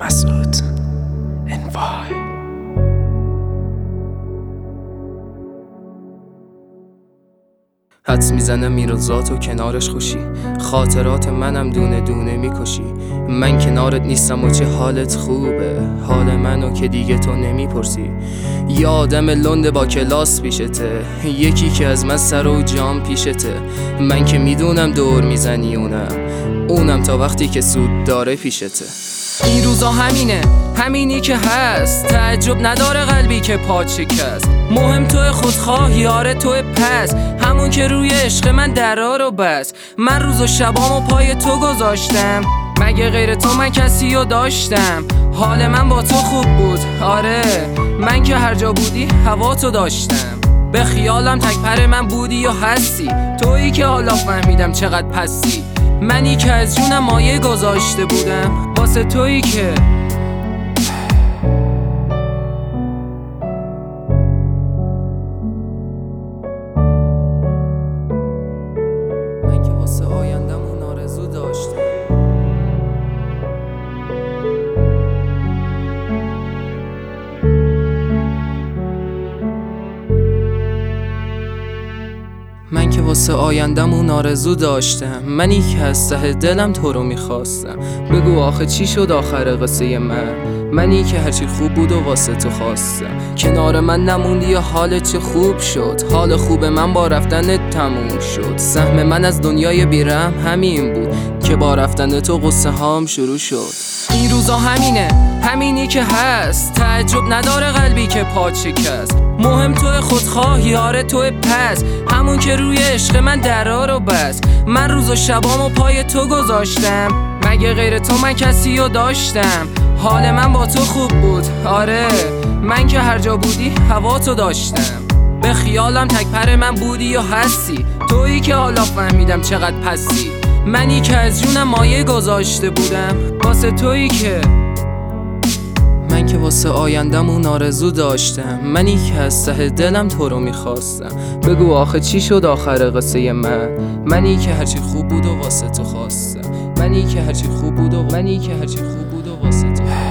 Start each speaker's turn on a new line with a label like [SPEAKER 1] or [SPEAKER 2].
[SPEAKER 1] مسعود انوای. حدس میزنم میرزات و کنارش خوشی، خاطرات منم دونه دونه میکشی. من کنارت نیستم و چه حالت خوبه، حال منو که دیگه تو نمیپرسی. یه آدم لنده با کلاس پیشته، یکی که از من سر و جام پیشته. من که میدونم دور میزنی اونم تا وقتی که سود داره پیشته. این روزا همینی که هست، تعجب نداره قلبی که پات شکست. مهم توی خودخواه یاره توی پس، همون که روی عشق من درا رو بس. من روز و شبامو پای تو گذاشتم، مگه غیر تو من کسی رو داشتم؟ حال من با تو خوب بود آره، من که هر جا بودی هوا تو داشتم. به خیالم تک پر من بودی یا هستی، تویی که حالا فهمیدم چقدر پستی. منی که از جونم مایه گذاشته بودم واسه تویی که من که واسه آیندمون آرزو داشتم. من که واسه آیندمون آرزو داشتم، منی که از ته دلم تو رو میخواستم. بگو آخه چی شد آخر قصه منی که هرچی خوب بود و واسه تو خواستم. کنار من نموندی یا حالت چه خوب شد، حال خوب من با رفتنت تموم شد. سهم من از دنیای بیرم همین بود که با رفتن تو قصه هام شروع شد. این روزا همینی که هست، تعجب نداره قلبی که پات شکست. مهم توی خودخواه یاره توی پس، همون که روی عشق من درا رو بس. من روز و شبامو پای تو گذاشتم، مگه غیر تو من کسی رو داشتم؟ حال من با تو خوب بود آره، من که هر جا بودی هوا تو داشتم. به خیالم تک پر من بودی یا هستی، تویی که حالا فهمیدم چقدر پستی. منی که از جونم مایه گذاشته بودم واسه تویی که من که واسه آیندمون آرزو داشتم. منی که از ته دلم تو رو میخواستم. بگو آخه چی شد آخر قصه منی که هرچی خوب بود و واسه تو خواستم. منی که هرچی خوب بود و واسه تو